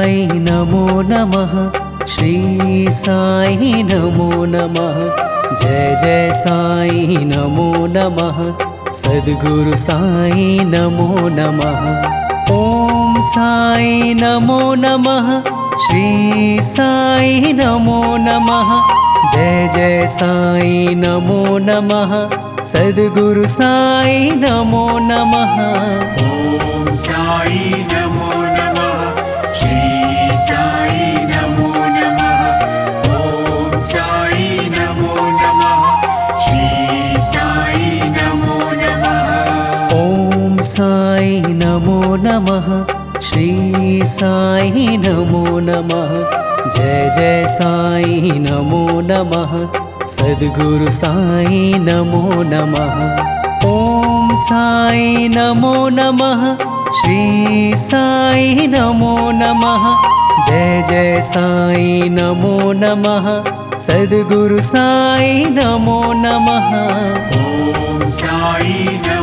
साई नमो नमः। श्री साई नमो नमः। जय जय साई नमो नमः। सद्गुरु साई नमो नमः। ओम साई नमो नमः। श्री साई नमो नमः। जय जय साई नमो नमः। सद्गुरु साई नमो नमः। ओम साई नमो नमः। श्री साई नमो नमः। ओम साई नमो नमः। श्री साई नमो नमः। ओम साई नमो नमः। श्री साई नमो नमः। जय जय साई नमो नमः। सद्गुरु साई नमो नमः। ओम साई नमो नमः। श्री साई नमो नमः। जय जय साई नमो नमः। सद्गुरु साई नमो नमः। ओम साई नमो